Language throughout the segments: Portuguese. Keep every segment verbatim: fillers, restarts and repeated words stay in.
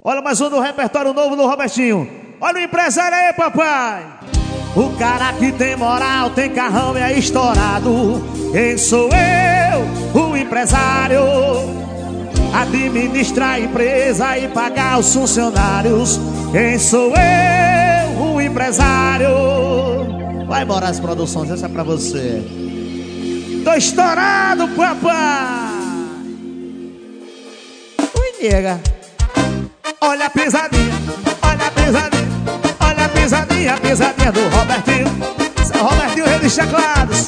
Olha mais um do repertório novo do Robertinho. Olha o empresário aí, papai. O cara que tem moral, tem carrão e é estourado. Quem sou eu? O empresário. Administrar a empresa e pagar os funcionários. Quem sou eu? O empresário. Vai embora as produções, essa é pra você. Tô estourado, papai. Ui, nega. Olha a pisadinha, olha a pisadinha, olha a pisadinha, a pisadinha do Robertinho. Seu Robertinho, rei dos teclados.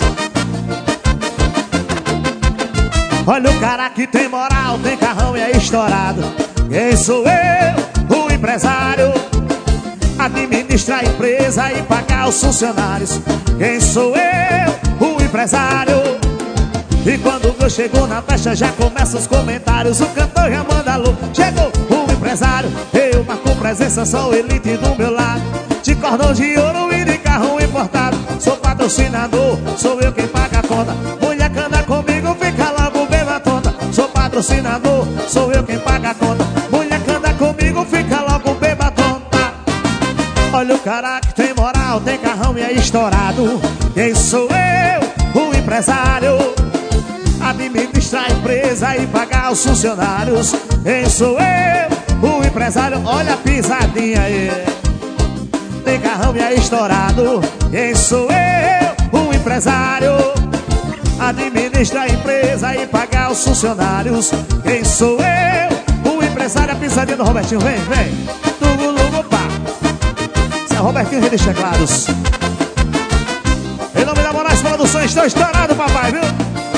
Olha o cara que tem moral, tem carrão e é estourado. Quem sou eu? O empresário. Administrar a empresa e pagar os funcionários. Quem sou eu? O empresário. E quando eu chego na festa já começam os comentários. O cantor já manda alô. Chegou o empresário. Eu marco presença, sou elite do meu lado. De cordão de ouro e de carro importado. Sou patrocinador, sou eu quem paga a conta. Mulher que anda comigo fica logo bem tonta. Sou patrocinador, sou eu quem paga a conta. Mulher que anda comigo fica logo bem tonta. Olha o cara que tem moral, tem carrão e é estourado. Quem sou eu? O empresário. Administrar a empresa e pagar os funcionários. Quem sou eu? O empresário. Olha a pisadinha aí. Tem carrão e é estourado. Quem sou eu? O empresário. Administrar a empresa e pagar os funcionários. Quem sou eu? O empresário. A pisadinha do Robertinho. Vem, vem. Tugu, lugu, pá. Esse é o Robertinho, rei dos teclados. Em nome da Moraes Produções, estou estourado, papai, viu?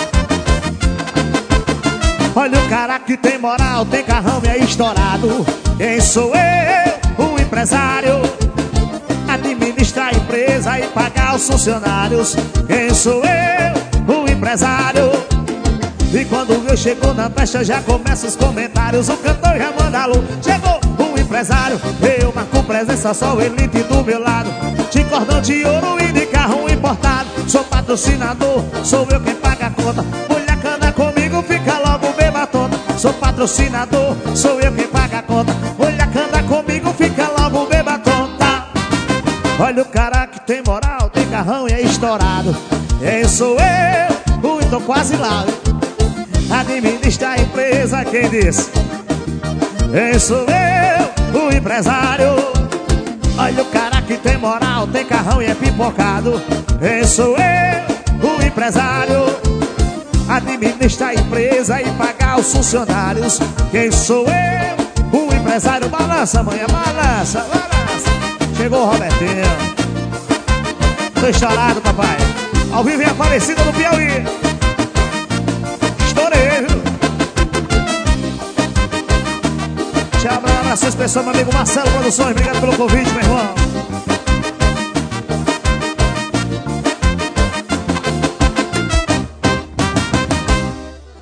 Olha o cara que tem moral, tem carrão e é estourado. Quem sou eu? O empresário. Administrar a empresa e pagar os funcionários. Quem sou eu? O empresário. E quando eu chego na festa já começam os comentários. O cantor já manda alô. Chegou o empresário. Eu marco presença, sou elite do meu lado. De cordão de ouro e de carro importado. Sou patrocinador, sou eu quem paga a conta. Mulher que anda comigo fica logo bem tonta. Sou patrocinador, sou eu quem paga a conta. Mulher que anda comigo fica logo bem tonta. Olha o cara que tem moral, tem carrão e é estourado. Quem sou eu? Ui, tô quase lá. Administrar a empresa, quem disse? Quem sou eu? O empresário. Olha o cara que tem moral, tem carrão e é pipocado. Quem sou eu? O empresário. Administrar a empresa e pagar os funcionários. Quem sou eu? O empresário. Balança, manhã, balança, balança. Chegou o Robertinho. Tô estourado, papai. Ao vivo e Aparecida do Piauí. Estourei, viu? Tchau, abraço especial, meu amigo Marcelo Produções. Obrigado pelo convite, meu irmão.